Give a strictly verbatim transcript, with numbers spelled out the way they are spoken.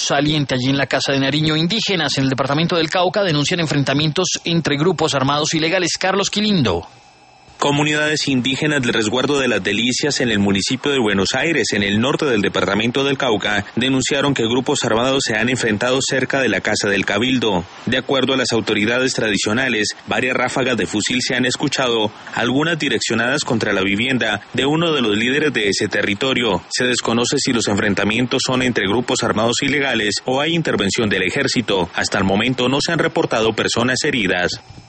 saliente allí en la Casa de Nariño. Indígenas en el departamento del Cauca denuncian enfrentamientos entre grupos armados ilegales. Carlos Quilindo. Comunidades indígenas del resguardo de las Delicias en el municipio de Buenos Aires, en el norte del departamento del Cauca, denunciaron que grupos armados se han enfrentado cerca de la Casa del Cabildo. De acuerdo a las autoridades tradicionales, varias ráfagas de fusil se han escuchado, algunas direccionadas contra la vivienda de uno de los líderes de ese territorio. Se desconoce si los enfrentamientos son entre grupos armados ilegales o hay intervención del ejército. Hasta el momento no se han reportado personas heridas.